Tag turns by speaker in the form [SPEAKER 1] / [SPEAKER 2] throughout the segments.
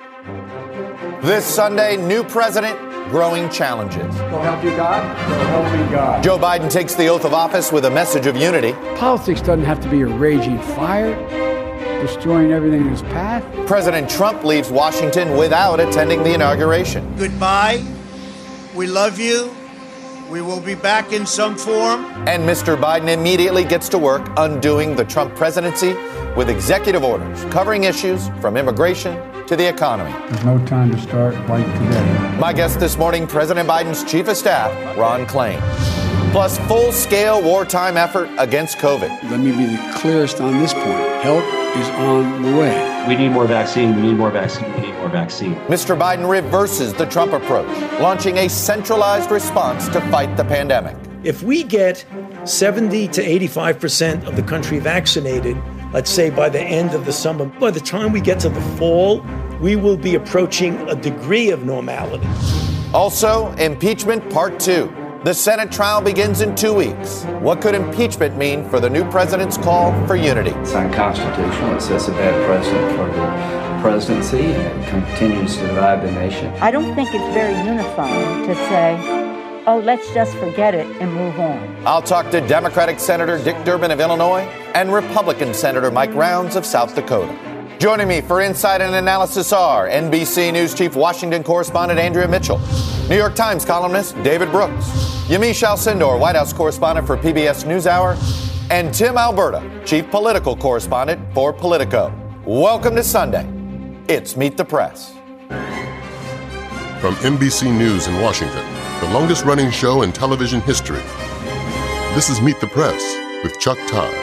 [SPEAKER 1] This Sunday, new president, growing challenges.
[SPEAKER 2] So help you God, so help me God.
[SPEAKER 1] Joe Biden takes the oath of office with a message of unity.
[SPEAKER 2] Politics doesn't have to be a raging fire, destroying everything in its path.
[SPEAKER 1] President Trump leaves Washington without attending the inauguration.
[SPEAKER 3] Goodbye. We love you. We will be back in some form.
[SPEAKER 1] And Mr. Biden immediately gets to work undoing the Trump presidency with executive orders covering issues from immigration to the economy.
[SPEAKER 2] There's no time to start like today.
[SPEAKER 1] My guest this morning, President Biden's Chief of Staff, Ron Klain. Plus, full-scale wartime effort against COVID.
[SPEAKER 2] Let me be the clearest on this point. Help is on the way.
[SPEAKER 4] We need more vaccine. We need more vaccine. We need more vaccine.
[SPEAKER 1] Mr. Biden reverses the Trump approach, launching a centralized response to fight the pandemic.
[SPEAKER 5] If we get 70 to 85% of the country vaccinated, let's say by the end of the summer, by the time we get to the fall, we will be approaching a degree of normality.
[SPEAKER 1] Also, impeachment part 2. The Senate trial begins in 2 weeks. What could impeachment mean for the new president's call for unity?
[SPEAKER 6] It's unconstitutional. It sets a bad precedent for the presidency and it continues to divide the nation.
[SPEAKER 7] I don't think it's very unifying to say, oh, let's just forget it and move on.
[SPEAKER 1] I'll talk to Democratic Senator Dick Durbin of Illinois and Republican Senator Mike Rounds of South Dakota. Joining me for insight and analysis are NBC News Chief Washington Correspondent Andrea Mitchell, New York Times columnist David Brooks, Yamiche Alcindor, White House Correspondent for PBS NewsHour, and Tim Alberta, Chief Political Correspondent for Politico. Welcome to Sunday. It's Meet the Press.
[SPEAKER 8] From NBC News in Washington, the longest-running show in television history, this is Meet the Press with Chuck Todd.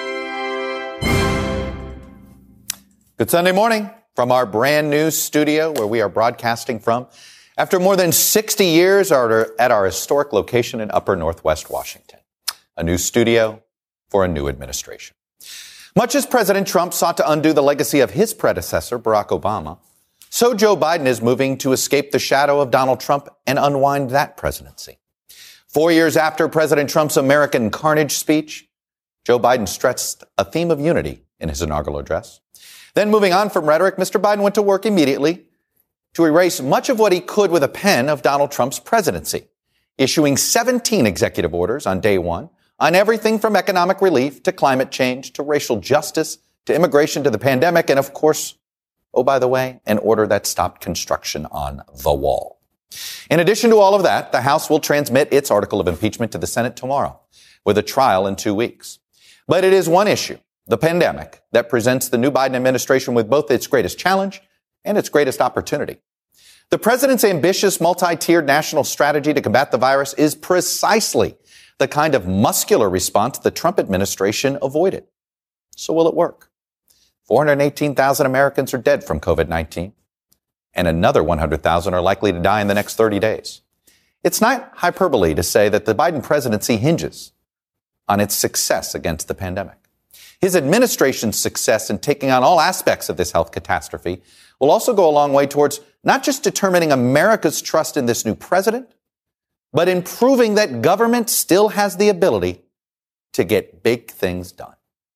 [SPEAKER 1] Good Sunday morning from our brand new studio where we are broadcasting from after more than 60 years at our historic location in Upper Northwest Washington. A new studio for a new administration. Much as President Trump sought to undo the legacy of his predecessor, Barack Obama, so Joe Biden is moving to escape the shadow of Donald Trump and unwind that presidency. 4 years after President Trump's American Carnage speech, Joe Biden stressed a theme of unity in his inaugural address. Then moving on from rhetoric, Mr. Biden went to work immediately to erase much of what he could with a pen of Donald Trump's presidency, issuing 17 executive orders on day one on everything from economic relief to climate change to racial justice to immigration to the pandemic and, of course, oh, by the way, an order that stopped construction on the wall. In addition to all of that, the House will transmit its article of impeachment to the Senate tomorrow with a trial in 2 weeks. But it is one issue, the pandemic, that presents the new Biden administration with both its greatest challenge and its greatest opportunity. The president's ambitious multi-tiered national strategy to combat the virus is precisely the kind of muscular response the Trump administration avoided. So will it work? 418,000 Americans are dead from COVID-19, and another 100,000 are likely to die in the next 30 days. It's not hyperbole to say that the Biden presidency hinges on its success against the pandemic. His administration's success in taking on all aspects of this health catastrophe will also go a long way towards not just determining America's trust in this new president, but in proving that government still has the ability to get big things done.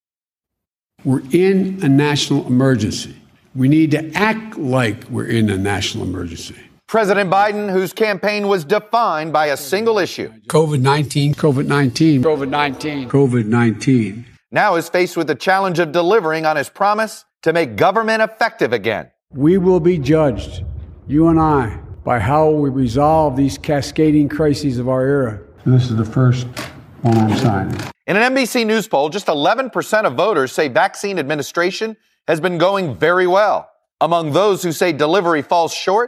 [SPEAKER 2] We're in a national emergency. We need to act like we're in a national emergency.
[SPEAKER 1] President Biden, whose campaign was defined by a single issue,
[SPEAKER 2] COVID-19, COVID-19, COVID-19, COVID-19,
[SPEAKER 1] now is faced with the challenge of delivering on his promise to make government effective again.
[SPEAKER 2] We will be judged, you and I, by how we resolve these cascading crises of our era. This is the first one I'm signing.
[SPEAKER 1] In an NBC News poll, just 11% of voters say vaccine administration has been going very well. Among those who say delivery falls short,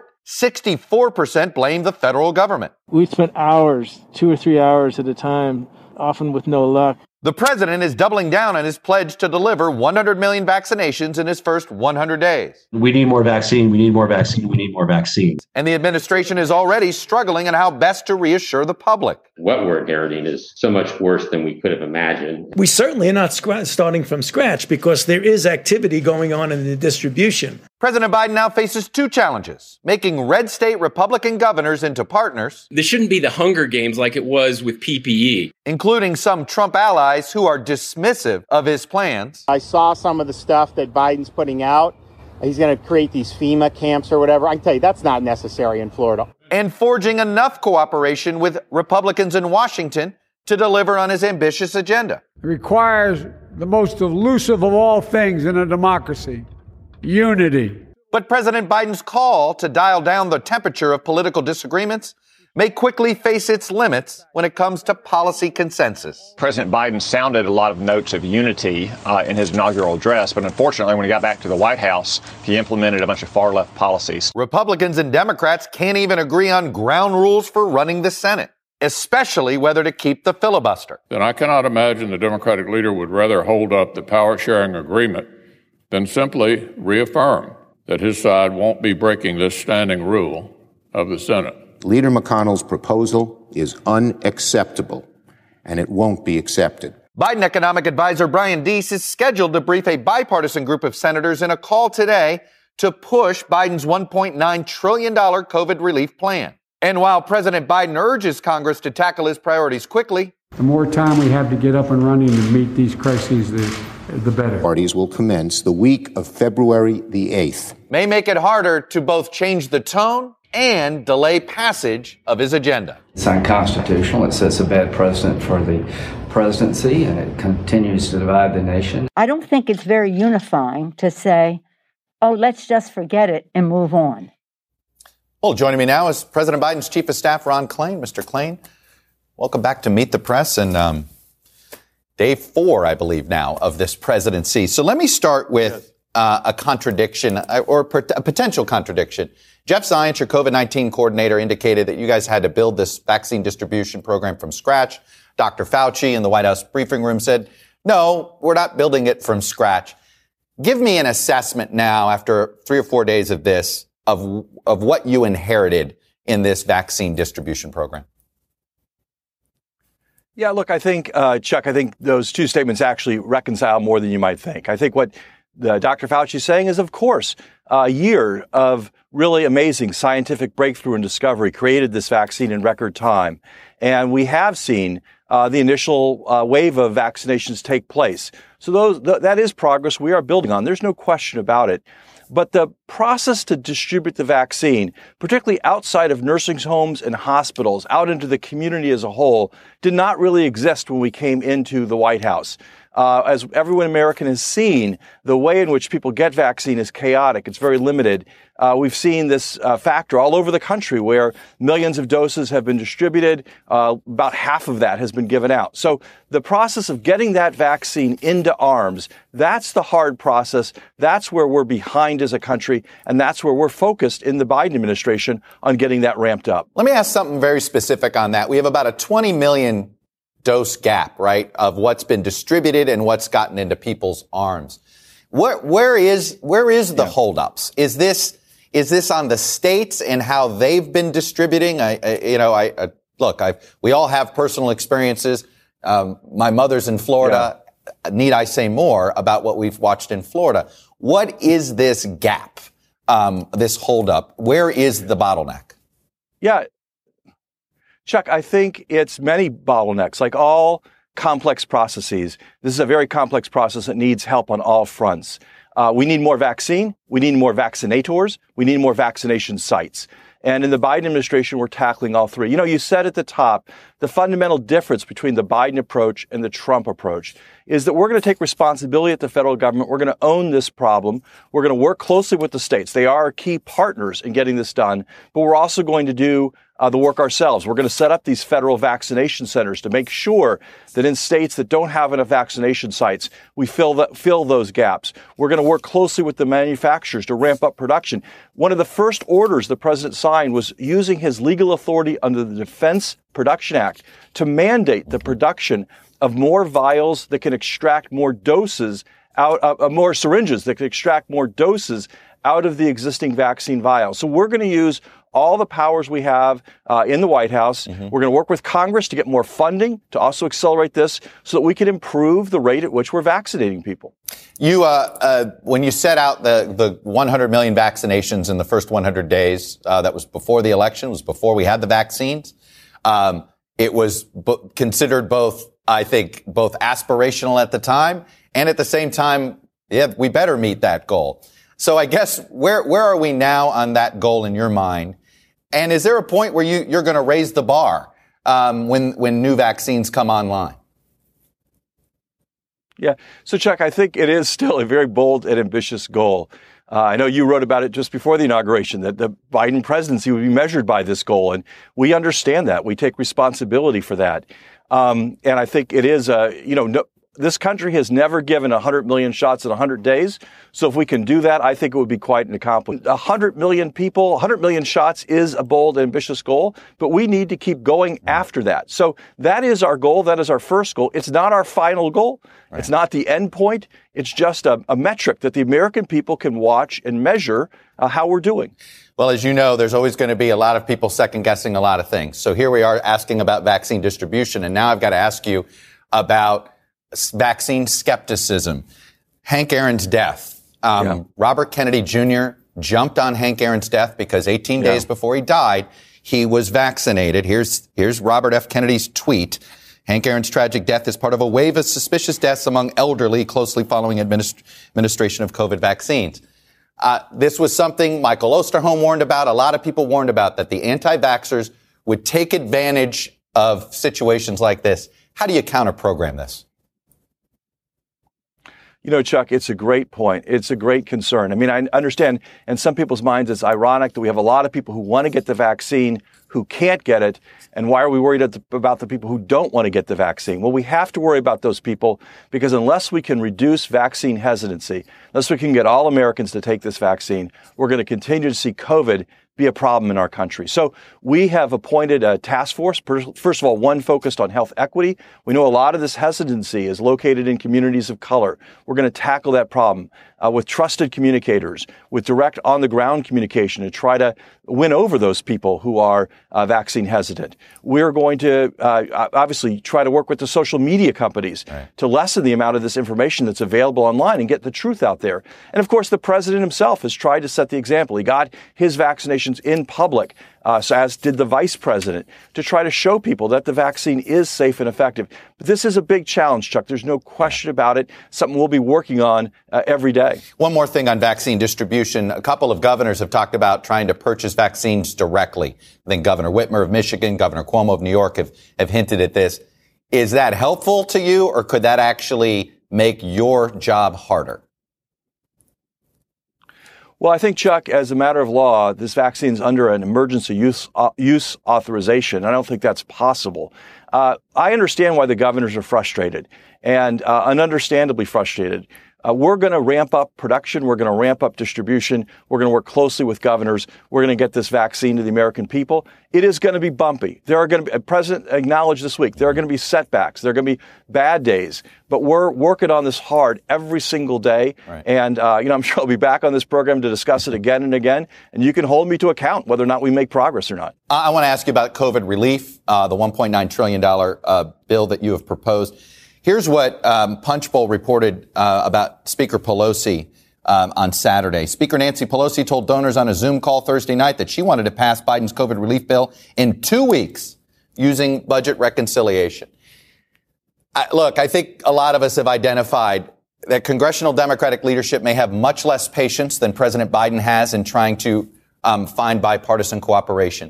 [SPEAKER 1] 64% blame the federal government.
[SPEAKER 9] We spent hours, 2 or 3 hours at a time, often with no luck.
[SPEAKER 1] The president is doubling down on his pledge to deliver 100 million vaccinations in his first 100 days.
[SPEAKER 4] We need more vaccine. We need more vaccine. We need more vaccines.
[SPEAKER 1] And the administration is already struggling on how best to reassure the public.
[SPEAKER 10] What we're inheriting is so much worse than we could have imagined.
[SPEAKER 5] We certainly are not starting from scratch because there is activity going on in the distribution.
[SPEAKER 1] President Biden now faces two challenges: making red state Republican governors into partners.
[SPEAKER 11] This shouldn't be the Hunger Games like it was with PPE.
[SPEAKER 1] Including some Trump allies who are dismissive of his plans.
[SPEAKER 12] I saw some of the stuff that Biden's putting out, he's going to create these FEMA camps or whatever. I can tell you that's not necessary in Florida.
[SPEAKER 1] And forging enough cooperation with Republicans in Washington to deliver on his ambitious agenda.
[SPEAKER 2] It requires the most elusive of all things in a democracy, unity.
[SPEAKER 1] But President Biden's call to dial down the temperature of political disagreements may quickly face its limits when it comes to policy consensus.
[SPEAKER 13] President Biden sounded a lot of notes of unity in his inaugural address, but unfortunately, when he got back to the White House, he implemented a bunch of far-left policies.
[SPEAKER 1] Republicans and Democrats can't even agree on ground rules for running the Senate, especially whether to keep the filibuster.
[SPEAKER 14] Then I cannot imagine the Democratic leader would rather hold up the power-sharing agreement than simply reaffirm that his side won't be breaking this standing rule of the Senate.
[SPEAKER 15] Leader McConnell's proposal is unacceptable, and it won't be accepted.
[SPEAKER 1] Biden economic advisor Brian Deese is scheduled to brief a bipartisan group of senators in a call today to push Biden's $1.9 trillion COVID relief plan. And while President Biden urges Congress to tackle his priorities quickly,
[SPEAKER 2] the more time we have to get up and running and meet these crises, the better.
[SPEAKER 15] Parties will commence the week of February the 8th.
[SPEAKER 1] May make it harder to both change the tone and delay passage of his agenda.
[SPEAKER 6] It's unconstitutional. It sets a bad precedent for the presidency, and it continues to divide the nation.
[SPEAKER 7] I don't think it's very unifying to say, oh, let's just forget it and move on.
[SPEAKER 1] Well, joining me now is President Biden's Chief of Staff, Ron Klain. Mr. Klain, welcome back to Meet the Press and day 4, I believe now, of this presidency. So let me start with a contradiction or a potential contradiction. Jeff Zients, your COVID-19 coordinator, indicated that you guys had to build this vaccine distribution program from scratch. Dr. Fauci in the White House briefing room said, no, we're not building it from scratch. Give me an assessment now, after 3 or 4 days of this, of what you inherited in this vaccine distribution program.
[SPEAKER 16] Yeah, look, I think, Chuck, I think those two statements actually reconcile more than you might think. I think what Dr. Fauci is saying is, of course, a year of really amazing scientific breakthrough and discovery created this vaccine in record time. And we have seen the initial wave of vaccinations take place. So that is progress we are building on. There's no question about it. But the process to distribute the vaccine, particularly outside of nursing homes and hospitals, out into the community as a whole, did not really exist when we came into the White House. As everyone American has seen, the way in which people get vaccine is chaotic. It's very limited. We've seen this factor all over the country where millions of doses have been distributed. About half of that has been given out. So the process of getting that vaccine into arms, that's the hard process. That's where we're behind as a country. And that's where we're focused in the Biden administration on getting that ramped up.
[SPEAKER 1] Let me ask something very specific on that. We have about a 20 million dose gap, right, of what's been distributed and what's gotten into people's arms. Where is the holdups? Is this on the states and how they've been distributing? We all have personal experiences. My mother's in Florida. Yeah. Need I say more about what we've watched in Florida? What is this gap, this holdup? Where is the bottleneck?
[SPEAKER 16] Yeah. Chuck, I think it's many bottlenecks. Like all complex processes, this is a very complex process that needs help on all fronts. We need more vaccine. We need more vaccinators. We need more vaccination sites. And in the Biden administration, we're tackling all three. You know, you said at the top, the fundamental difference between the Biden approach and the Trump approach is that we're going to take responsibility at the federal government. We're going to own this problem. We're going to work closely with the states. They are key partners in getting this done. But we're also going to do the work ourselves. We're going to set up these federal vaccination centers to make sure that in states that don't have enough vaccination sites, we fill those gaps. We're going to work closely with the manufacturers to ramp up production. One of the first orders the president signed was using his legal authority under the Defense Production Act to mandate the production of more vials that can extract more doses out, more syringes that can extract more doses out of the existing vaccine vials. So we're going to use all the powers we have in the White House. Mm-hmm. We're going to work with Congress to get more funding to also accelerate this so that we can improve the rate at which we're vaccinating people.
[SPEAKER 1] You, when you set out the 100 million vaccinations in the first 100 days, that was before the election, was before we had the vaccines. It was considered both aspirational at the time, and at the same time, yeah, we better meet that goal. So I guess where are we now on that goal in your mind? And is there a point where you're going to raise the bar when new vaccines come online?
[SPEAKER 16] Yeah. So, Chuck, I think it is still a very bold and ambitious goal. I know you wrote about it just before the inauguration, that the Biden presidency would be measured by this goal. And we understand that. We take responsibility for that. And I think it is, this country has never given 100 million shots in 100 days. So if we can do that, I think it would be quite an accomplishment. 100 million people, 100 million shots is a bold, ambitious goal, but we need to keep going after that. So that is our goal. That is our first goal. It's not our final goal. Right. It's not the end point. It's just a metric that the American people can watch and measure how we're doing.
[SPEAKER 1] Well, as you know, there's always going to be a lot of people second-guessing a lot of things. So here we are asking about vaccine distribution, and now I've got to ask you about vaccine skepticism. Hank Aaron's death. Robert Kennedy Jr. jumped on Hank Aaron's death because 18 days before he died, he was vaccinated. Here's Robert F. Kennedy's tweet. Hank Aaron's tragic death is part of a wave of suspicious deaths among elderly closely following administration of COVID vaccines. This was something Michael Osterholm warned about. A lot of people warned about, that the anti-vaxxers would take advantage of situations like this. How do you counter-program this?
[SPEAKER 16] You know, Chuck, it's a great point. It's a great concern. I mean, I understand in some people's minds it's ironic that we have a lot of people who want to get the vaccine who can't get it. And why are we worried about the people who don't want to get the vaccine? Well, we have to worry about those people because unless we can reduce vaccine hesitancy, unless we can get all Americans to take this vaccine, we're going to continue to see COVID be a problem in our country. So we have appointed a task force. First of all, one focused on health equity. We know a lot of this hesitancy is located in communities of color. We're going to tackle that problem with trusted communicators, with direct on-the-ground communication to try to win over those people who are vaccine hesitant. We're going to obviously try to work with the social media companies to lessen the amount of this information that's available online and get the truth out there. And of course, the president himself has tried to set the example. He got his vaccinations in public, so as did the vice president, to try to show people that the vaccine is safe and effective. But this is a big challenge, Chuck. There's no question about it. Something we'll be working on every day.
[SPEAKER 1] One more thing on vaccine distribution. A couple of governors have talked about trying to purchase vaccines directly. I think Governor Whitmer of Michigan, Governor Cuomo of New York have hinted at this. Is that helpful to you, or could that actually make your job harder?
[SPEAKER 16] Well, I think, Chuck, as a matter of law, this vaccine is under an emergency use authorization. I don't think that's possible. I understand why the governors are frustrated and understandably frustrated. We're going to ramp up production. We're going to ramp up distribution. We're going to work closely with governors. We're going to get this vaccine to the American people. It is going to be bumpy. There are going to be, President acknowledged this week, there are going to be setbacks. There are going to be bad days. But we're working on this hard every single day. Right. And, I'm sure I'll be back on this program to discuss it again and again. And you can hold me to account whether or not we make progress or not.
[SPEAKER 1] I want to ask you about COVID relief, the $1.9 trillion bill that you have proposed. Here's what Punchbowl reported about Speaker Pelosi on Saturday. Speaker Nancy Pelosi told donors on a Zoom call Thursday night that she wanted to pass Biden's COVID relief bill in 2 weeks using budget reconciliation. I think a lot of us have identified that congressional Democratic leadership may have much less patience than President Biden has in trying to find bipartisan cooperation.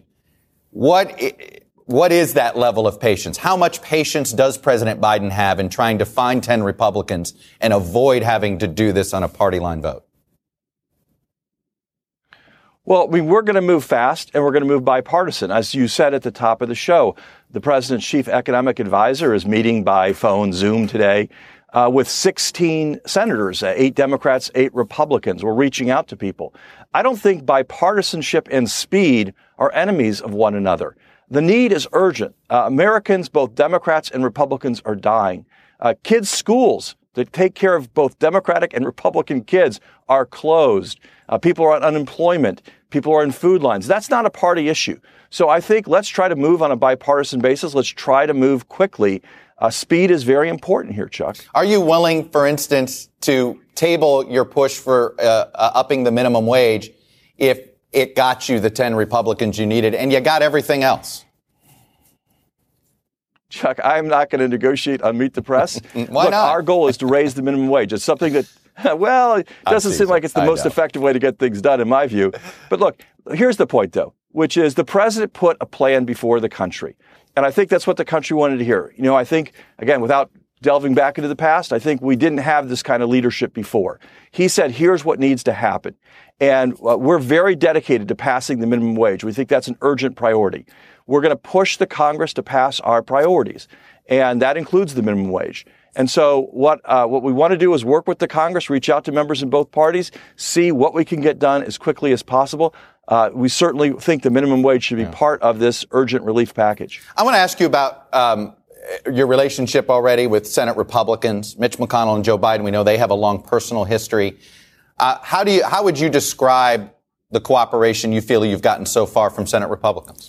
[SPEAKER 1] What is that level of patience? How much patience does President Biden have in trying to find 10 Republicans and avoid having to do this on a party line vote?
[SPEAKER 16] Well, we're going to move fast and we're going to move bipartisan. As you said at the top of the show, the president's chief economic advisor is meeting by phone, Zoom today, with 16 senators, 8 Democrats, 8 Republicans. We're reaching out to people. I don't think bipartisanship and speed are enemies of one another. The need is urgent. Americans, both Democrats and Republicans, are dying. Kids' schools that take care of both Democratic and Republican kids are closed. People are on unemployment. People are in food lines. That's not a party issue. So I think let's try to move on a bipartisan basis. Let's try to move quickly. Speed is very important here, Chuck.
[SPEAKER 1] Are you willing, for instance, to table your push for upping the minimum wage if it got you the 10 Republicans you needed and you got everything else?
[SPEAKER 16] Chuck, I'm not going to negotiate on Meet the Press.
[SPEAKER 1] Why not?
[SPEAKER 16] Our goal is to raise the minimum wage. It's something that Well, it doesn't seem like it's the most effective way to get things done, in my view. But look, here's the point, though, which is the president put a plan before the country. And I think that's what the country wanted to hear. You know, I think, again, without delving back into the past, I think we didn't have this kind of leadership before. He said, here's what needs to happen. And we're very dedicated to passing the minimum wage. We think that's an urgent priority. We're going to push the Congress to pass our priorities. And that includes the minimum wage. And so what we want to do is work with the Congress, reach out to members in both parties, see what we can get done as quickly as possible. We certainly think the minimum wage should be part of this urgent relief package.
[SPEAKER 1] I want to ask you about your relationship already with Senate Republicans, Mitch McConnell and Joe Biden. We know they have a long personal history. How would you describe the cooperation you feel you've gotten so far from Senate Republicans?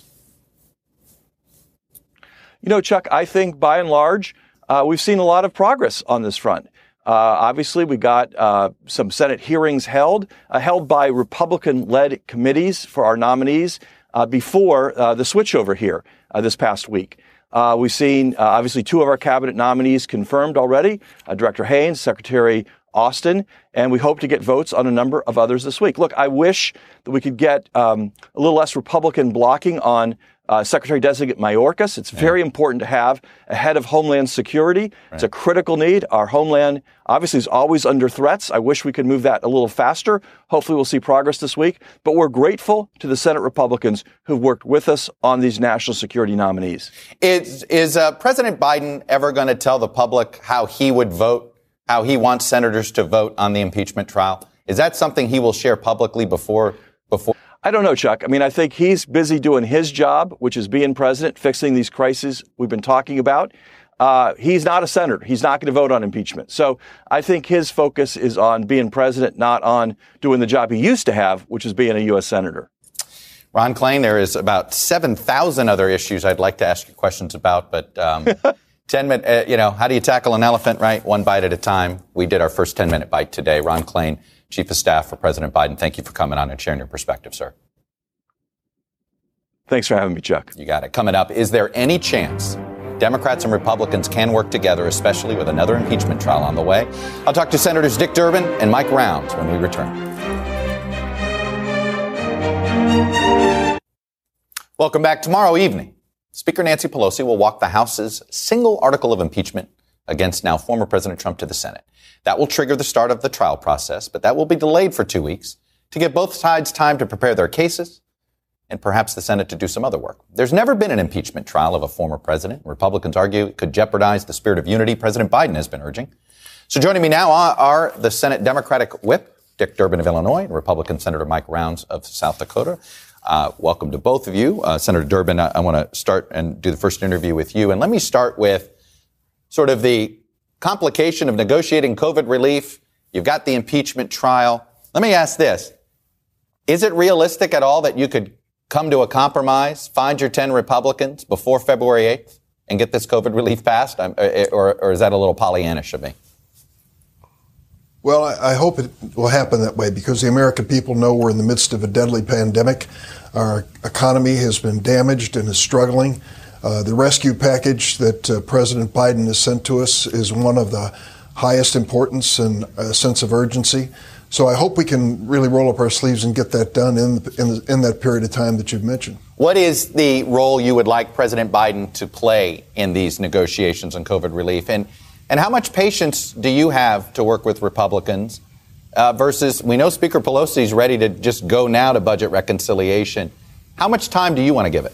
[SPEAKER 16] You know, Chuck, I think by and large, we've seen a lot of progress on this front. Obviously, we got some Senate hearings held by Republican-led committees for our nominees before the switchover here this past week. We've seen, obviously, two of our cabinet nominees confirmed already, Director Haynes, Secretary Austin, and we hope to get votes on a number of others this week. Look, I wish that we could get a little less Republican blocking on Secretary-designate Mayorkas. It's very important to have a head of Homeland Security. Right. It's a critical need. Our homeland, obviously, is always under threats. I wish we could move that a little faster. Hopefully, we'll see progress this week. But we're grateful to the Senate Republicans who've worked with us on these national security nominees. Is
[SPEAKER 1] President Biden ever going to tell the public how he would vote, how he wants senators to vote on the impeachment trial? Is that something he will share publicly before?
[SPEAKER 16] I don't know, Chuck. I mean, I think he's busy doing his job, which is being president, fixing these crises we've been talking about. He's not a senator. He's not going to vote on impeachment. So I think his focus is on being president, not on doing the job he used to have, which is being a U.S. senator.
[SPEAKER 1] Ron Klain, there is about 7,000 other issues I'd like to ask you questions about, but 10 minutes, how do you tackle an elephant, right? One bite at a time. We did our first 10-minute bite today. Ron Klain, Chief of Staff for President Biden, thank you for coming on and sharing your perspective, sir.
[SPEAKER 16] Thanks for having me, Chuck.
[SPEAKER 1] You got it. Coming up, is there any chance Democrats and Republicans can work together, especially with another impeachment trial on the way? I'll talk to Senators Dick Durbin and Mike Rounds when we return. Welcome back. Tomorrow evening, Speaker Nancy Pelosi will walk the House's single article of impeachment against now former President Trump to the Senate. That will trigger the start of the trial process, but that will be delayed for 2 weeks to give both sides time to prepare their cases and perhaps the Senate to do some other work. There's never been an impeachment trial of a former president. Republicans argue it could jeopardize the spirit of unity President Biden has been urging. So joining me now are the Senate Democratic Whip, Dick Durbin of Illinois, and Republican Senator Mike Rounds of South Dakota. Welcome to both of you. Senator Durbin, I want to start and do the first interview with you. And let me start with sort of the complication of negotiating COVID relief. You've got the impeachment trial. Let me ask this. Is it realistic at all that you could come to a compromise, find your 10 Republicans before February 8th and get this COVID relief passed? Or is that a little Pollyannish of me?
[SPEAKER 17] Well, I hope it will happen that way because the American people know we're in the midst of a deadly pandemic. Our economy has been damaged and is struggling. The rescue package that President Biden has sent to us is one of the highest importance and a sense of urgency. So I hope we can really roll up our sleeves and get that done in that period of time that you've mentioned.
[SPEAKER 1] What is the role you would like President Biden to play in these negotiations on COVID relief? And how much patience do you have to work with Republicans versus we know Speaker Pelosi is ready to just go now to budget reconciliation. How much time do you want to give it?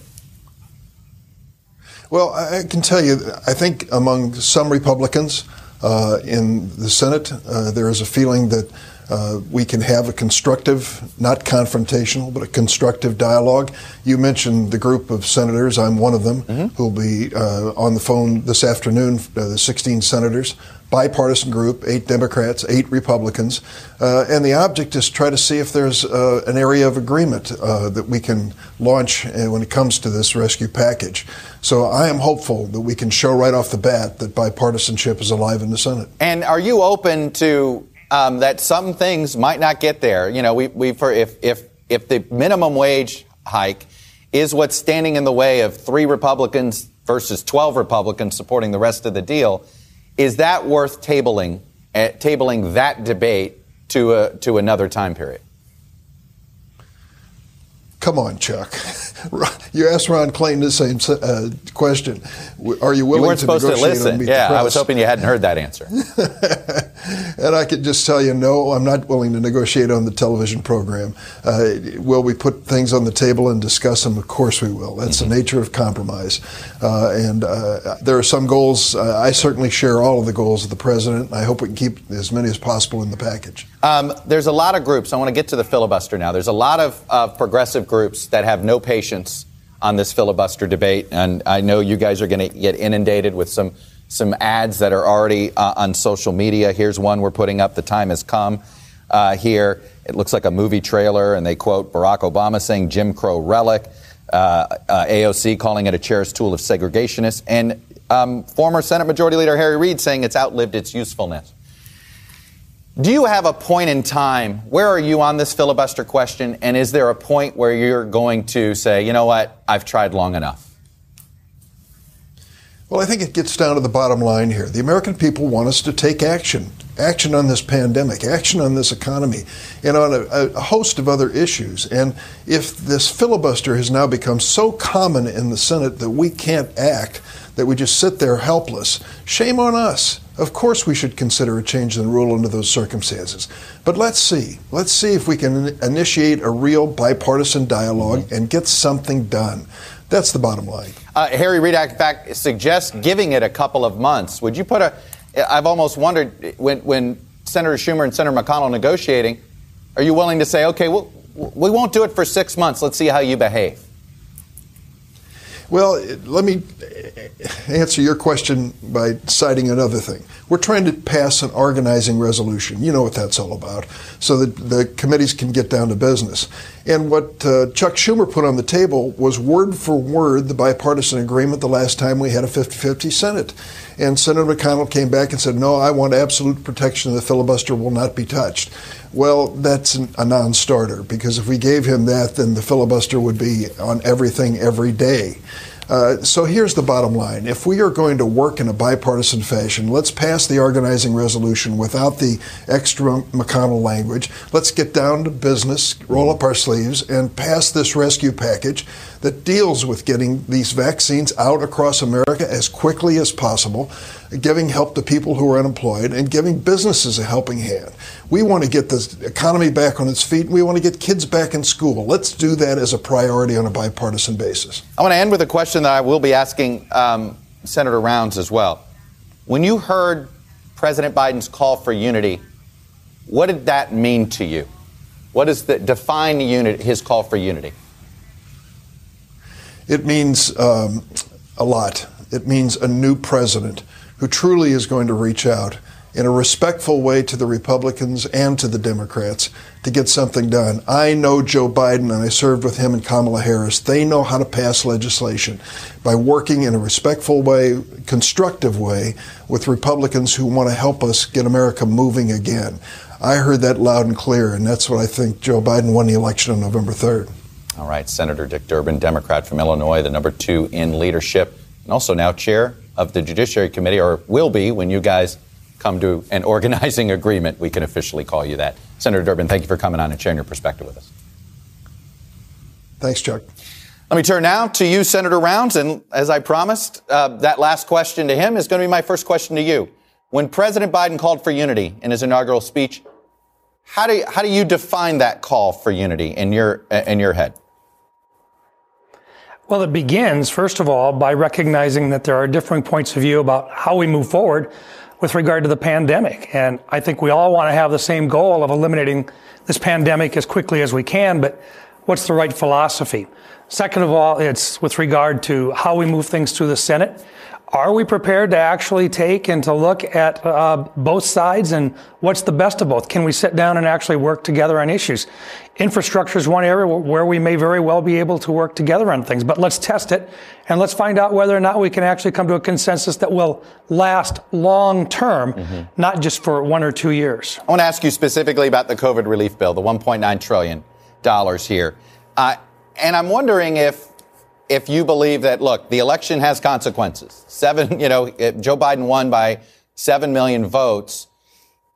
[SPEAKER 17] Well, I can tell you, I think among some Republicans in the Senate, there is a feeling that we can have a constructive, not confrontational, but a constructive dialogue. You mentioned the group of senators. I'm one of them who will be on the phone this afternoon, the 16 senators, bipartisan group, 8 Democrats, 8 Republicans. And the object is to try to see if there's an area of agreement that we can launch when it comes to this rescue package. So I am hopeful that we can show right off the bat that bipartisanship is alive in the Senate.
[SPEAKER 1] And are you open to that some things might not get there? You know, if the minimum wage hike is what's standing in the way of 3 Republicans versus 12 Republicans supporting the rest of the deal, is that worth tabling tabling that debate to another time period?
[SPEAKER 17] Come on, Chuck. You asked Ron Clayton the same question. Are you willing to negotiate? You weren't supposed to listen.
[SPEAKER 1] Yeah, I was hoping you hadn't heard that answer.
[SPEAKER 17] And I could just tell you, no, I'm not willing to negotiate on the television program. Will we put things on the table and discuss them? Of course we will. That's the nature of compromise. And there are some goals. I certainly share all of the goals of the president. I hope we can keep as many as possible in the package.
[SPEAKER 1] There's a lot of groups. I want to get to the filibuster now. There's a lot of progressive groups that have no patience on this filibuster debate. And I know you guys are going to get inundated with some ads that are already on social media. Here's one we're putting up. The time has come here. It looks like a movie trailer, and they quote Barack Obama saying Jim Crow relic, AOC calling it a cherished tool of segregationists, and former Senate Majority Leader Harry Reid saying it's outlived its usefulness. Do you have a point in time? Where are you on this filibuster question? And is there a point where you're going to say, you know what, I've tried long enough?
[SPEAKER 17] Well, I think it gets down to the bottom line here. The American people want us to take action on this pandemic, action on this economy, and on a host of other issues. And if this filibuster has now become so common in the Senate that we can't act, that we just sit there helpless, shame on us. Of course we should consider a change in the rule under those circumstances. But let's see if we can initiate a real bipartisan dialogue and get something done. That's the bottom line.
[SPEAKER 1] Harry Reid, in fact, suggests giving it a couple of months. Would you I've almost wondered, when Senator Schumer and Senator McConnell negotiating, are you willing to say, okay, we won't do it for 6 months. Let's see how you behave?
[SPEAKER 17] Well, let me answer your question by citing another thing. We're trying to pass an organizing resolution. You know what that's all about, so that the committees can get down to business. And what Chuck Schumer put on the table was word for word the bipartisan agreement the last time we had a 50-50 Senate. And Senator McConnell came back and said, no, I want absolute protection. The filibuster will not be touched. Well, that's a non-starter, because if we gave him that, then the filibuster would be on everything every day. So here's the bottom line. If we are going to work in a bipartisan fashion, let's pass the organizing resolution without the extra McConnell language. Let's get down to business, roll up our sleeves, and pass this rescue package that deals with getting these vaccines out across America as quickly as possible, giving help to people who are unemployed, and giving businesses a helping hand. We want to get the economy back on its feet, and we want to get kids back in school. Let's do that as a priority on a bipartisan basis.
[SPEAKER 1] I want to end with a question that I will be asking Senator Rounds as well. When you heard President Biden's call for unity, what did that mean to you? What is define his call for unity?
[SPEAKER 17] It means a lot. It means a new president who truly is going to reach out in a respectful way to the Republicans and to the Democrats to get something done. I know Joe Biden, and I served with him and Kamala Harris. They know how to pass legislation by working in a respectful way, constructive way, with Republicans who want to help us get America moving again. I heard that loud and clear, and that's what I think Joe Biden won the election on November 3rd.
[SPEAKER 1] All right, Senator Dick Durbin, Democrat from Illinois, the number 2 in leadership, and also now chair of the Judiciary Committee, or will be when you guys come to an organizing agreement. We can officially call you that. Senator Durbin, thank you for coming on and sharing your perspective with us.
[SPEAKER 17] Thanks, Chuck.
[SPEAKER 1] Let me turn now to you, Senator Rounds. And as I promised, that last question to him is going to be my first question to you. When President Biden called for unity in his inaugural speech, how do you define that call for unity in your head?
[SPEAKER 18] Well, it begins, first of all, by recognizing that there are differing points of view about how we move forward with regard to the pandemic. And I think we all want to have the same goal of eliminating this pandemic as quickly as we can, but what's the right philosophy? Second of all, it's with regard to how we move things through the Senate. Are we prepared to actually take and to look at both sides, and what's the best of both? Can we sit down and actually work together on issues? Infrastructure is one area where we may very well be able to work together on things, but let's test it and let's find out whether or not we can actually come to a consensus that will last long term, not just for 1 or 2 years.
[SPEAKER 1] I want to ask you specifically about the COVID relief bill, the $1.9 trillion here. And I'm wondering if you believe that, look, the election has consequences. Joe Biden won by 7 million votes.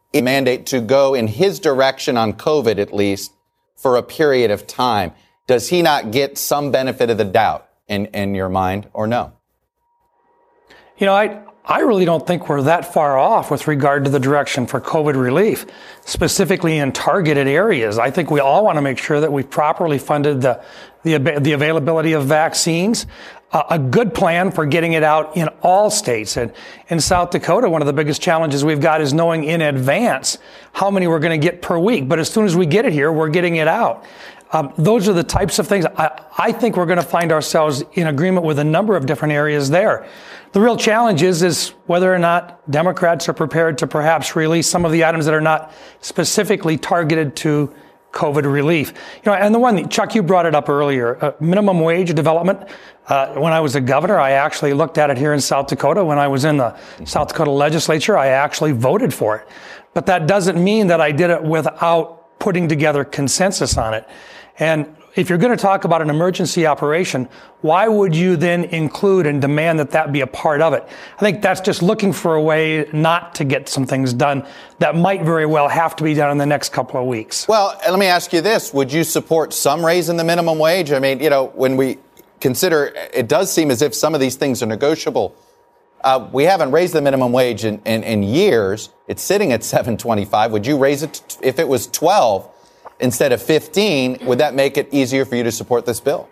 [SPEAKER 1] a mandate to go in his direction on COVID, at least for a period of time. Does he not get some benefit of the doubt in your mind, or no?
[SPEAKER 18] You know, I really don't think we're that far off with regard to the direction for COVID relief, specifically in targeted areas. I think we all want to make sure that we've properly funded the availability of vaccines, a good plan for getting it out in all states. And in South Dakota, one of the biggest challenges we've got is knowing in advance how many we're going to get per week. But as soon as we get it here, we're getting it out. Those are the types of things. I think we're going to find ourselves in agreement with a number of different areas there. The real challenge is whether or not Democrats are prepared to perhaps release some of the items that are not specifically targeted to COVID relief. You know, and the one, Chuck, you brought it up earlier, minimum wage development. When I was a governor, I actually looked at it here in South Dakota. When I was in the South Dakota legislature, I actually voted for it. But that doesn't mean that I did it without putting together consensus on it. And if you're going to talk about an emergency operation, why would you then include and demand that that be a part of it? I think that's just looking for a way not to get some things done that might very well have to be done in the next couple of weeks.
[SPEAKER 1] Well, let me ask you this. Would you support some raise in the minimum wage? I mean, you know, when we consider, it does seem as if some of these things are negotiable. We haven't raised the minimum wage in years. It's sitting at $7.25. Would you raise it if it was 12? Instead of 15, would that make it easier for you to support this bill?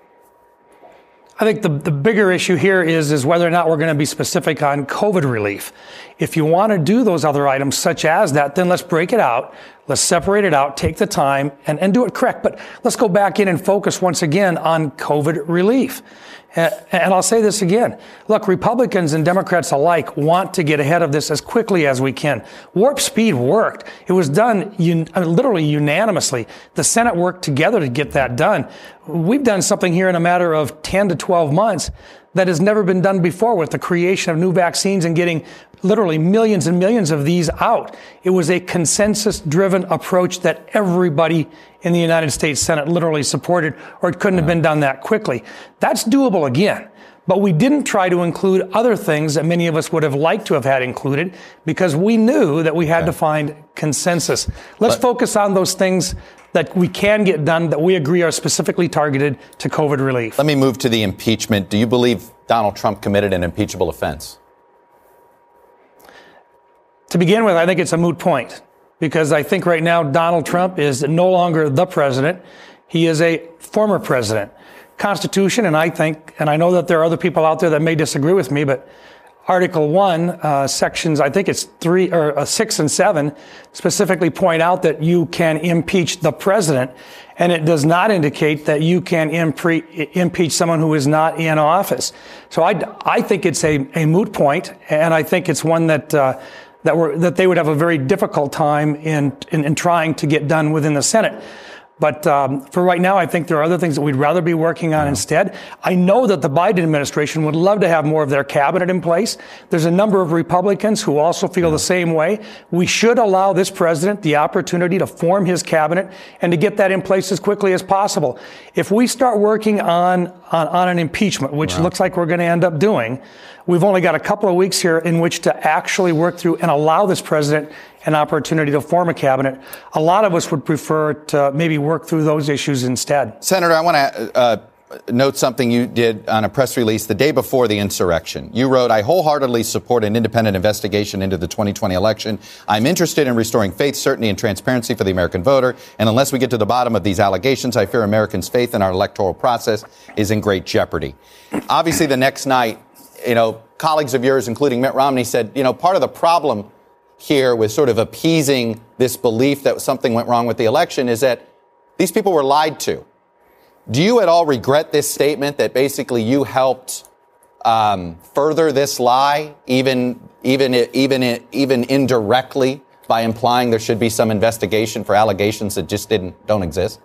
[SPEAKER 18] I think the bigger issue here is whether or not we're going to be specific on COVID relief. If you want to do those other items such as that, then let's break it out. Let's separate it out, take the time, and do it correct. But let's go back in and focus once again on COVID relief. And I'll say this again. Look, Republicans and Democrats alike want to get ahead of this as quickly as we can. Warp speed worked. It was done literally unanimously. The Senate worked together to get that done. We've done something here in a matter of 10 to 12 months that has never been done before with the creation of new vaccines and getting literally millions and millions of these out. It was a consensus-driven approach that everybody in the United States Senate literally supported, or it couldn't have been done that quickly. That's doable again. But we didn't try to include other things that many of us would have liked to have had included because we knew that we had to find consensus. Let's focus on those things that we can get done that we agree are specifically targeted to COVID relief.
[SPEAKER 1] Let me move to the impeachment. Do you believe Donald Trump committed an impeachable offense?
[SPEAKER 18] To begin with, I think it's a moot point because I think right now Donald Trump is no longer the president. He is a former president. Constitution, and I know that there are other people out there that may disagree with me, but Article 1, sections, I think it's 6 and 7, specifically point out that you can impeach the president, and it does not indicate that you can impeach someone who is not in office. So I think it's a moot point, and I think it's one that they would have a very difficult time in trying to get done within the Senate. But for right now, I think there are other things that we'd rather be working on instead. I know that the Biden administration would love to have more of their cabinet in place. There's a number of Republicans who also feel the same way. We should allow this president the opportunity to form his cabinet and to get that in place as quickly as possible. If we start working on an impeachment, which looks like we're going to end up doing, we've only got a couple of weeks here in which to actually work through and allow this president an opportunity to form a cabinet. A lot of us would prefer to maybe work through those issues instead.
[SPEAKER 1] Senator, I want to note something you did on a press release the day before the insurrection. You wrote, "I wholeheartedly support an independent investigation into the 2020 election. I'm interested in restoring faith, certainty, and transparency for the American voter. And unless we get to the bottom of these allegations, I fear Americans' faith in our electoral process is in great jeopardy." Obviously, the next night, colleagues of yours, including Mitt Romney, said, part of the problem here with sort of appeasing this belief that something went wrong with the election is that these people were lied to. Do you at all regret this statement that basically you helped further this lie, even indirectly, by implying there should be some investigation for allegations that just don't exist?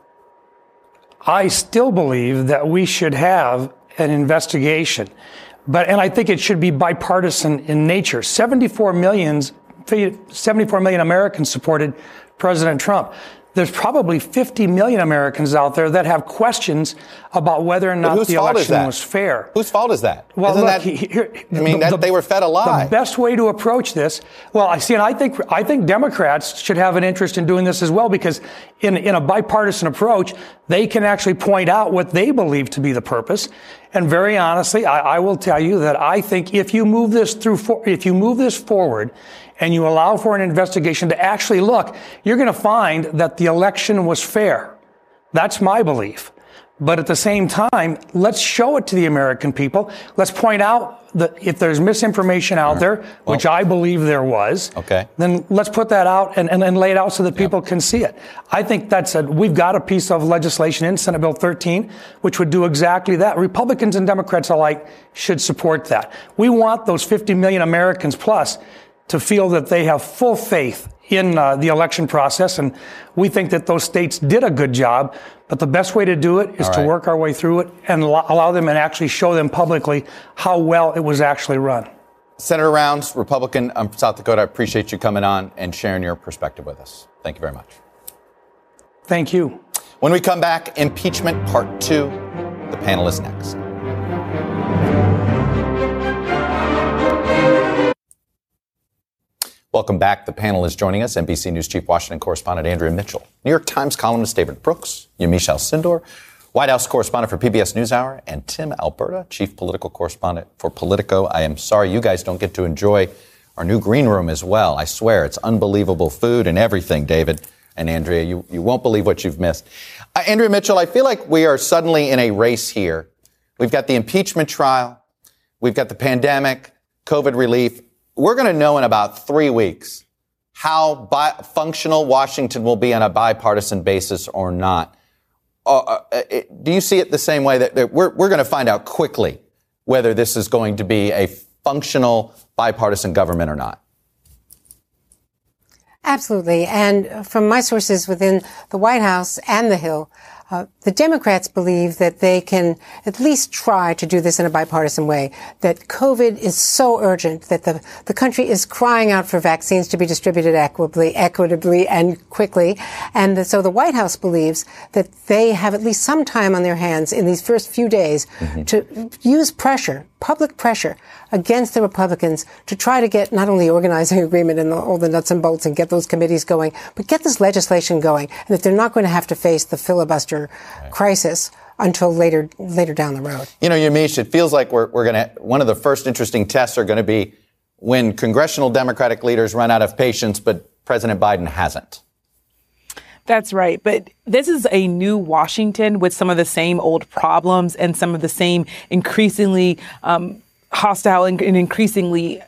[SPEAKER 18] I still believe that we should have an investigation. And I think it should be bipartisan in nature. 74 million Americans supported President Trump. there's probably 50 million Americans out there that have questions about whether or not the election was fair.
[SPEAKER 1] Whose fault is that?
[SPEAKER 18] Well,
[SPEAKER 1] look, they were fed a lie.
[SPEAKER 18] The best way to approach this, I think Democrats should have an interest in doing this as well, because in a bipartisan approach, they can actually point out what they believe to be the purpose. And very honestly, I will tell you that I think if you move this forward, and you allow for an investigation to actually look, you're going to find that the election was fair. That's my belief. But at the same time, let's show it to the American people. Let's point out that if there's misinformation out there, which I believe there was, then let's put that out and lay it out so that people can see it. I think we've got a piece of legislation in Senate Bill 13, which would do exactly that. Republicans and Democrats alike should support that. We want those 50 million Americans plus to feel that they have full faith in the election process. And we think that those states did a good job. But the best way to do it is to work our way through it and allow them and actually show them publicly how well it was actually run.
[SPEAKER 1] Senator Rounds, Republican from South Dakota, I appreciate you coming on and sharing your perspective with us. Thank you very much.
[SPEAKER 18] Thank you.
[SPEAKER 1] When we come back, impeachment part 2. The panel is next. Welcome back. The panel is joining us. NBC News Chief Washington Correspondent Andrea Mitchell, New York Times columnist David Brooks, Yamiche Alcindor, White House correspondent for PBS NewsHour, and Tim Alberta, Chief Political Correspondent for Politico. I am sorry you guys don't get to enjoy our new green room as well. I swear, it's unbelievable food and everything, David and Andrea. You won't believe what you've missed. Andrea Mitchell, I feel like we are suddenly in a race here. We've got the impeachment trial. We've got the pandemic, COVID relief. We're going to know in about 3 weeks how functional Washington will be on a bipartisan basis or not. Do you see it the same way that we're going to find out quickly whether this is going to be a functional bipartisan government or not?
[SPEAKER 19] Absolutely. And from my sources within the White House and the Hill, the Democrats believe that they can at least try to do this in a bipartisan way, that COVID is so urgent that the country is crying out for vaccines to be distributed equitably and quickly. And so the White House believes that they have at least some time on their hands in these first few days to use pressure, public pressure, against the Republicans to try to get not only organizing agreement and all the nuts and bolts and get those committees going, but get this legislation going, and that they're not going to have to face the filibuster crisis until later down the road. You know,
[SPEAKER 1] Yamiche, it feels like we're going to, one of the first interesting tests are going to be when congressional Democratic leaders run out of patience, but President Biden hasn't.
[SPEAKER 20] That's right. But this is a new Washington with some of the same old problems and some of the same increasingly hostile and increasingly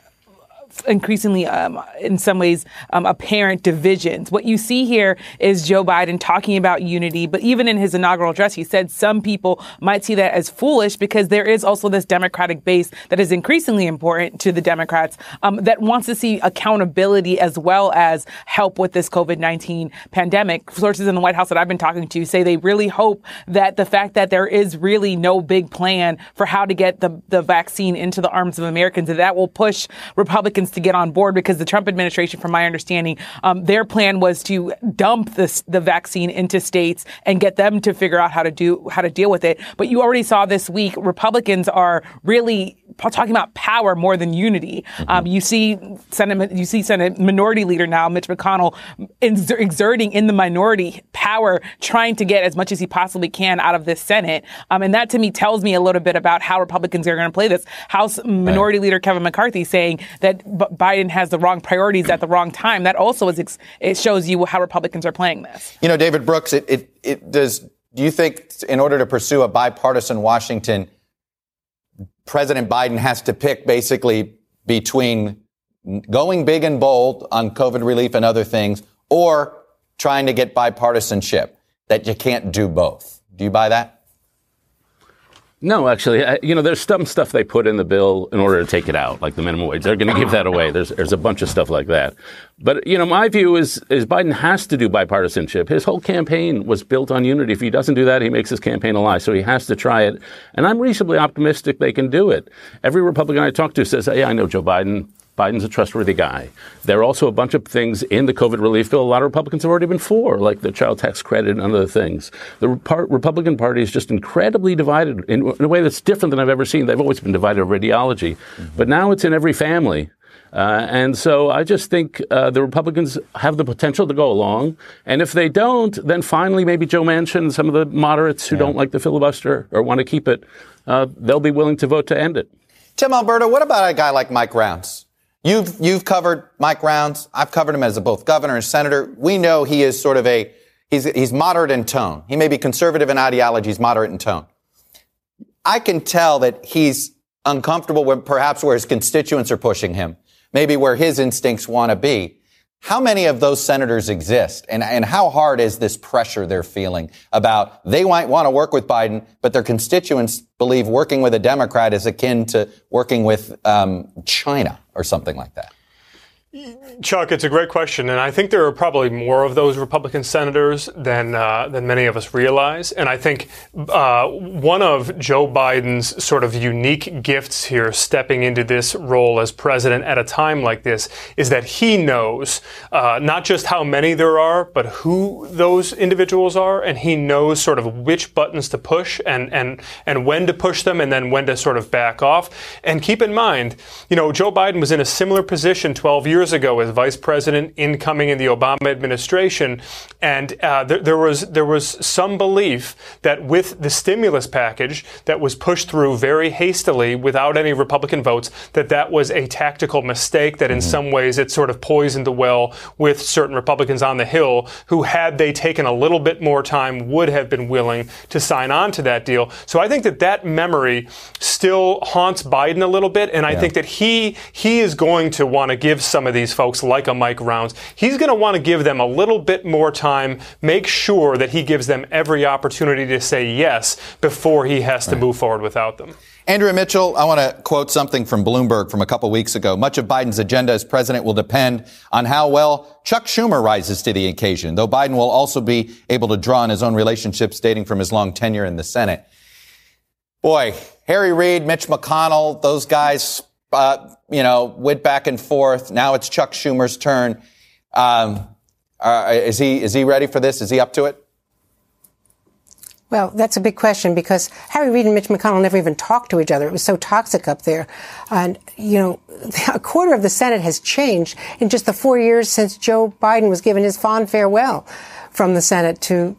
[SPEAKER 20] in some ways, apparent divisions. What you see here is Joe Biden talking about unity, but even in his inaugural address, he said some people might see that as foolish because there is also this Democratic base that is increasingly important to the Democrats that wants to see accountability as well as help with this COVID-19 pandemic. Sources in the White House that I've been talking to say they really hope that the fact that there is really no big plan for how to get the vaccine into the arms of Americans, that will push Republicans to get on board, because the Trump administration, from my understanding, their plan was to dump the vaccine into states and get them to figure out how to deal with it. But you already saw this week, Republicans are really talking about power more than unity. You see Senate Minority Leader now, Mitch McConnell, exerting in the minority power, trying to get as much as he possibly can out of this Senate. And that to me tells me a little bit about how Republicans are going to play this. House Minority Leader Kevin McCarthy saying that Biden has the wrong priorities at the wrong time. That also it shows you how Republicans are playing this. You know, David Brooks, do you think in order to pursue a bipartisan Washington, President Biden has to pick basically between going big and bold on COVID relief and other things, or trying to get bipartisanship, that you can't do both? Do you buy that?
[SPEAKER 21] No, actually, there's some stuff they put in the bill in order to take it out, like the minimum wage. They're going to give that away. There's a bunch of stuff like that. But, my view is Biden has to do bipartisanship. His whole campaign was built on unity. If he doesn't do that, he makes his campaign a lie. So he has to try it. And I'm reasonably optimistic they can do it. Every Republican I talk to says, hey, I know Joe Biden Biden's a trustworthy guy. There are also a bunch of things in the COVID relief bill a lot of Republicans have already been for, like the child tax credit and other things. The Republican Party is just incredibly divided in a way that's different than I've ever seen. They've always been divided over ideology, but now it's in every family. And so I just think the Republicans have the potential to go along. And if they don't, then finally maybe Joe Manchin and some of the moderates who don't like the filibuster or want to keep it, they'll be willing to vote to end it.
[SPEAKER 1] Tim Alberto, what about a guy like Mike Rounds? You've covered Mike Rounds. I've covered him as both governor and senator. We know he is sort of he's moderate in tone. He may be conservative in ideology. He's moderate in tone. I can tell that he's uncomfortable with perhaps where his constituents are pushing him, maybe where his instincts want to be. How many of those senators exist? And how hard is this pressure they're feeling about they might want to work with Biden, but their constituents believe working with a Democrat is akin to working with China or something like that?
[SPEAKER 3] Chuck, it's a great question, and I think there are probably more of those Republican senators than many of us realize. And I think one of Joe Biden's sort of unique gifts here, stepping into this role as president at a time like this, is that he knows not just how many there are, but who those individuals are, and he knows sort of which buttons to push and when to push them, and then when to sort of back off. And keep in mind, Joe Biden was in a similar position 12 years ago as vice president incoming in the Obama administration, and there was some belief that with the stimulus package that was pushed through very hastily without any Republican votes, that was a tactical mistake, that in some ways it sort of poisoned the well with certain Republicans on the Hill who, had they taken a little bit more time, would have been willing to sign on to that deal. So I think that memory still haunts Biden a little bit, and I think that he is going to want to give some of these folks like a Mike Rounds, he's going to want to give them a little bit more time, make sure that he gives them every opportunity to say yes before he has to move forward without them.
[SPEAKER 1] Andrea Mitchell, I want to quote something from Bloomberg from a couple weeks ago. Much of Biden's agenda as president will depend on how well Chuck Schumer rises to the occasion, though Biden will also be able to draw on his own relationships dating from his long tenure in the Senate. Boy, Harry Reid, Mitch McConnell, those guys went back and forth. Now it's Chuck Schumer's turn. Is he ready for this? Is he up to it?
[SPEAKER 19] Well, that's a big question, because Harry Reid and Mitch McConnell never even talked to each other. It was so toxic up there. And, a quarter of the Senate has changed in just the 4 years since Joe Biden was given his fond farewell from the Senate to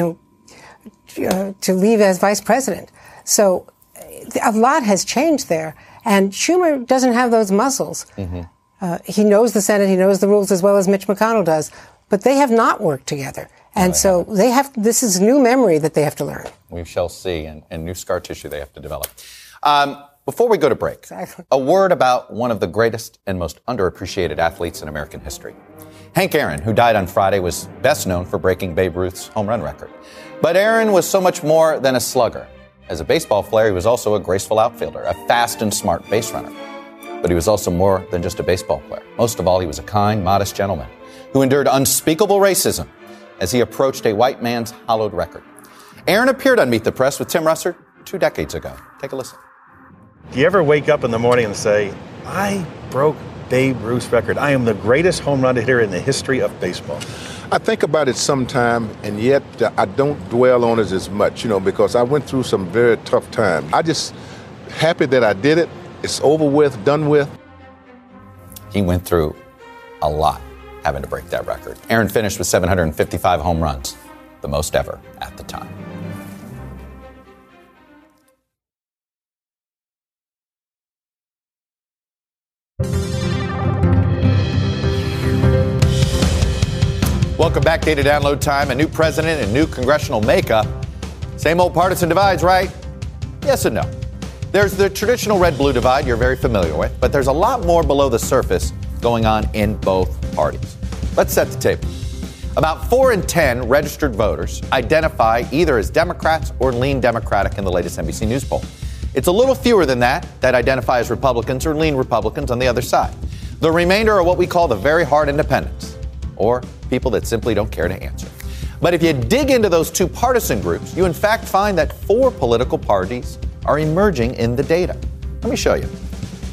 [SPEAKER 19] leave as vice president. So a lot has changed there. And Schumer doesn't have those muscles. He knows the Senate, he knows the rules as well as Mitch McConnell does, but they have not worked together. And so this is new memory that they have to learn.
[SPEAKER 1] We shall see, and new scar tissue they have to develop. Before we go to break, a word about one of the greatest and most underappreciated athletes in American history. Hank Aaron, who died on Friday, was best known for breaking Babe Ruth's home run record. But Aaron was so much more than a slugger. As a baseball player, he was also a graceful outfielder, a fast and smart base runner. But he was also more than just a baseball player. Most of all, he was a kind, modest gentleman who endured unspeakable racism as he approached a white man's hallowed record. Aaron appeared on Meet the Press with Tim Russert 2 decades ago. Take a listen.
[SPEAKER 22] Do you ever wake up in the morning and say, I broke Babe Ruth's record. I am the greatest home run hitter in the history of baseball?
[SPEAKER 15] I think about it sometime, and yet I don't dwell on it as much, because I went through some very tough times. I just happy that I did it. It's over with, done with.
[SPEAKER 1] He went through a lot having to break that record. Aaron finished with 755 home runs, the most ever at the time. Welcome back. Data download time. A new president and new congressional makeup. Same old partisan divides, right? Yes and no. There's the traditional red-blue divide you're very familiar with, but there's a lot more below the surface going on in both parties. Let's set the table. About 4 in 10 registered voters identify either as Democrats or lean Democratic in the latest NBC News poll. It's a little fewer than that identify as Republicans or lean Republicans on the other side. The remainder are what we call the very hard independents, or people that simply don't care to answer. But if you dig into those two partisan groups, you in fact find that 4 political parties are emerging in the data. Let me show you.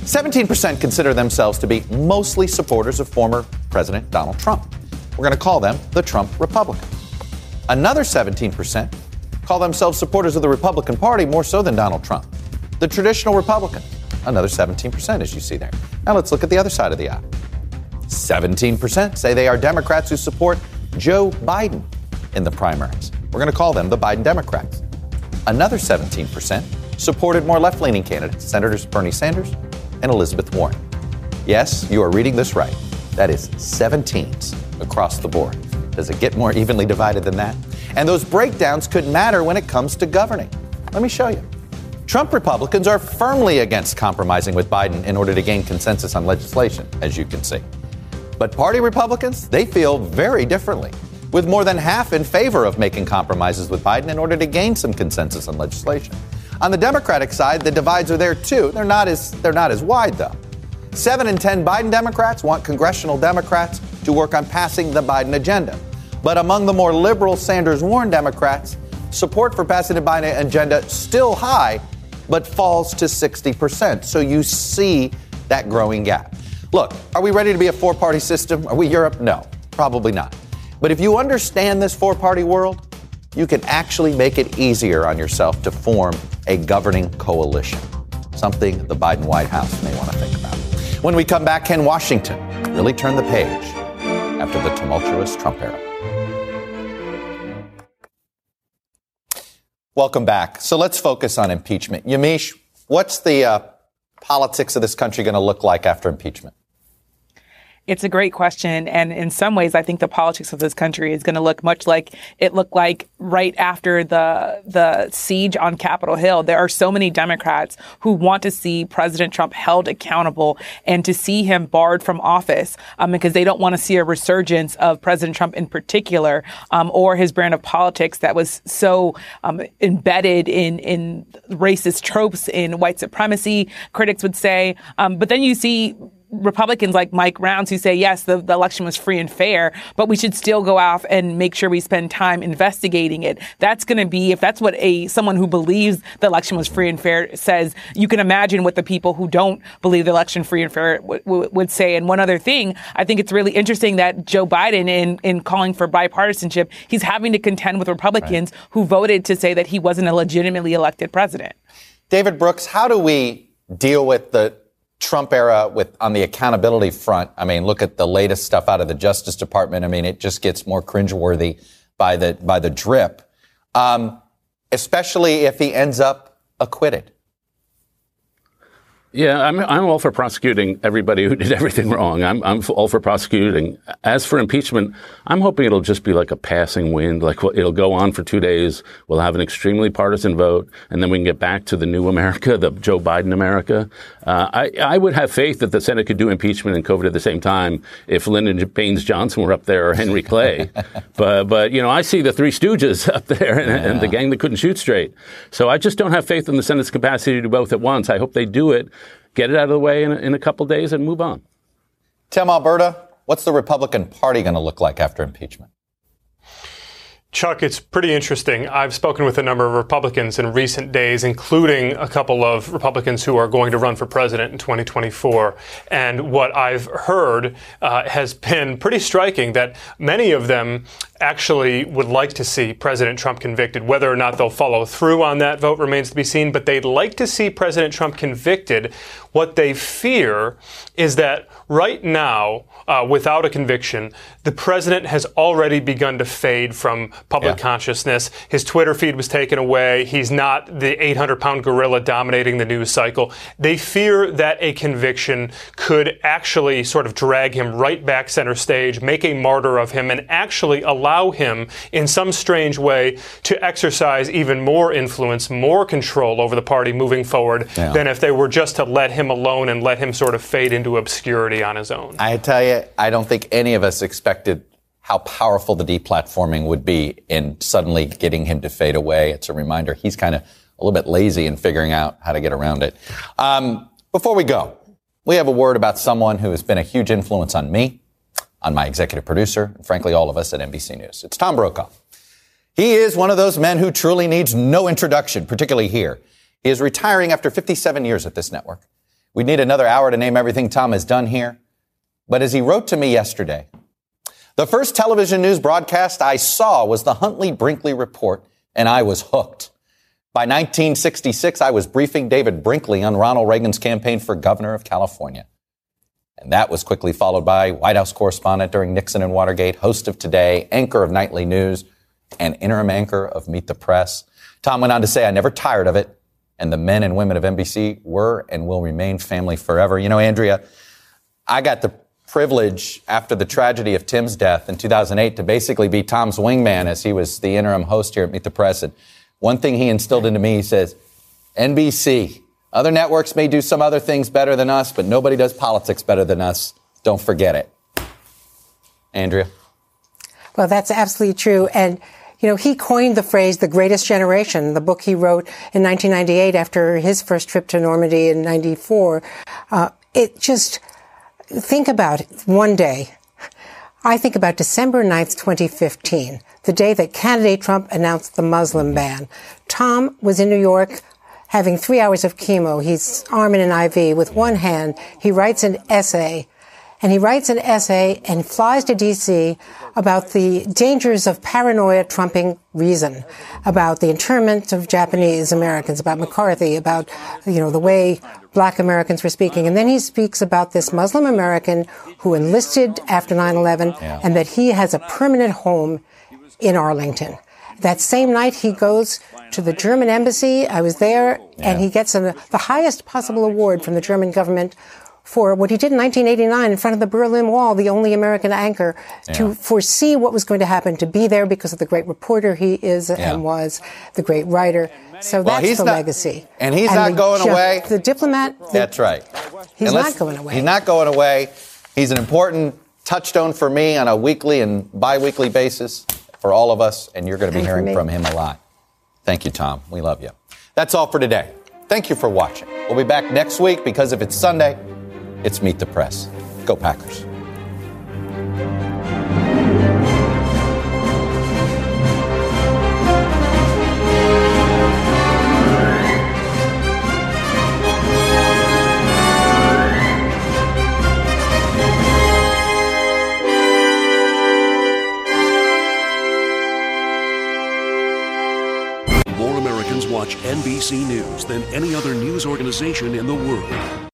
[SPEAKER 1] 17% consider themselves to be mostly supporters of former President Donald Trump. We're going to call them the Trump Republicans. Another 17% call themselves supporters of the Republican Party more so than Donald Trump. The traditional Republicans, another 17%, as you see there. Now let's look at the other side of the aisle. 17% say they are Democrats who support Joe Biden in the primaries. We're going to call them the Biden Democrats. Another 17% supported more left-leaning candidates, Senators Bernie Sanders and Elizabeth Warren. Yes, you are reading this right. That is 17s across the board. Does it get more evenly divided than that? And those breakdowns could matter when it comes to governing. Let me show you. Trump Republicans are firmly against compromising with Biden in order to gain consensus on legislation, as you can see. But party Republicans, they feel very differently, with more than half in favor of making compromises with Biden in order to gain some consensus on legislation. On the Democratic side, the divides are there too. They're not as wide, though. 7 in 10 Biden Democrats want congressional Democrats to work on passing the Biden agenda. But among the more liberal Sanders-Warren Democrats, support for passing the Biden agenda still high, but falls to 60%. So you see that growing gap. Look, are we ready to be a four-party system? Are we Europe? No, probably not. But if you understand this four-party world, you can actually make it easier on yourself to form a governing coalition, something the Biden White House may want to think about. When we come back, can Washington really turn the page after the tumultuous Trump era? Welcome back. So let's focus on impeachment. Yamiche, what's the politics of this country going to look like after impeachment?
[SPEAKER 20] It's a great question. And in some ways, I think the politics of this country is going to look much like it looked like right after the siege on Capitol Hill. There are so many Democrats who want to see President Trump held accountable and to see him barred from office because they don't want to see a resurgence of President Trump in particular or his brand of politics that was so embedded in racist tropes, in white supremacy, critics would say. But then you see Republicans like Mike Rounds who say, yes, the election was free and fair, but we should still go off and make sure we spend time investigating it. That's going to be, if that's what someone who believes the election was free and fair says, you can imagine what the people who don't believe the election free and fair would say. And one other thing, I think it's really interesting that Joe Biden, in calling for bipartisanship, he's having to contend with Republicans who voted to say that he wasn't a legitimately elected president.
[SPEAKER 1] David Brooks, how do we deal with the Trump era on the accountability front? I mean, look at the latest stuff out of the Justice Department. I mean, it just gets more cringeworthy by the drip, especially if he ends up acquitted.
[SPEAKER 21] Yeah, I'm all for prosecuting everybody who did everything wrong. I'm all for prosecuting. As for impeachment, I'm hoping it'll just be like a passing wind. Like it'll go on for 2 days. We'll have an extremely partisan vote, and then we can get back to the new America, the Joe Biden America. I would have faith that the Senate could do impeachment and COVID at the same time if Lyndon Baines Johnson were up there or Henry Clay. but you know, I see the Three Stooges up there and the gang that couldn't shoot straight. So I just don't have faith in the Senate's capacity to do both at once. I hope they do it. Get it out of the way in a couple days and move on.
[SPEAKER 1] Tim Alberta, what's the Republican Party going to look like after impeachment?
[SPEAKER 3] Chuck, it's pretty interesting. I've spoken with a number of Republicans in recent days, including a couple of Republicans who are going to run for president in 2024. And what I've heard has been pretty striking, that many of them actually would like to see President Trump convicted. Whether or not they'll follow through on that vote remains to be seen, but they'd like to see President Trump convicted. What they fear is that right now, without a conviction, the president has already begun to fade from public consciousness. His Twitter feed was taken away. He's not the 800-pound gorilla dominating the news cycle. They fear that a conviction could actually sort of drag him right back center stage, make a martyr of him, and actually allow him in some strange way to exercise even more influence, more control over the party moving forward than if they were just to let him alone and let him sort of fade into obscurity on his own.
[SPEAKER 1] I tell you, I don't think any of us expected how powerful the deplatforming would be in suddenly getting him to fade away. It's a reminder he's kind of a little bit lazy in figuring out how to get around it. Before we go, we have a word about someone who has been a huge influence on me, on my executive producer, and frankly, all of us at NBC News. It's Tom Brokaw. He is one of those men who truly needs no introduction, particularly here. He is retiring after 57 years at this network. We'd need another hour to name everything Tom has done here. But as he wrote to me yesterday, the first television news broadcast I saw was the Huntley-Brinkley Report, and I was hooked. By 1966, I was briefing David Brinkley on Ronald Reagan's campaign for governor of California. And that was quickly followed by White House correspondent during Nixon and Watergate, host of Today, anchor of Nightly News, and interim anchor of Meet the Press. Tom went on to say, I never tired of it, and the men and women of NBC were and will remain family forever. You know, Andrea, I got the privilege after the tragedy of Tim's death in 2008 to basically be Tom's wingman as he was the interim host here at Meet the Press. And one thing he instilled into me, he says, NBC, other networks may do some other things better than us, but nobody does politics better than us. Don't forget it. Andrea?
[SPEAKER 19] Well, that's absolutely true. And, you know, he coined the phrase, the greatest generation, the book he wrote in 1998 after his first trip to Normandy in 94. Think about it. One day, I think about December 9th, 2015, the day that candidate Trump announced the Muslim ban. Tom was in New York having 3 hours of chemo. He's arming an IV with one hand. He writes an essay and flies to D.C. about the dangers of paranoia trumping reason, about the internment of Japanese Americans, about McCarthy, about, you know, the way Black Americans were speaking. And then he speaks about this Muslim American who enlisted after 9/11 and that he has a permanent home in Arlington. That same night, he goes to the German embassy. I was there, and he gets the highest possible award from the German government for what he did in 1989 in front of the Berlin Wall, the only American anchor, to foresee what was going to happen, to be there because of the great reporter he is and was, the great writer. So that's the legacy.
[SPEAKER 1] And he's not going away.
[SPEAKER 19] The diplomat.
[SPEAKER 1] That's right.
[SPEAKER 19] He's not going away.
[SPEAKER 1] He's not going away. He's an important touchstone for me on a weekly and bi-weekly basis for all of us, and you're going to be hearing from him a lot. Thank you, Tom. We love you. That's all for today. Thank you for watching. We'll be back next week because if it's Sunday, it's Meet the Press. Go Packers.
[SPEAKER 8] More Americans watch NBC News than any other news organization in the world.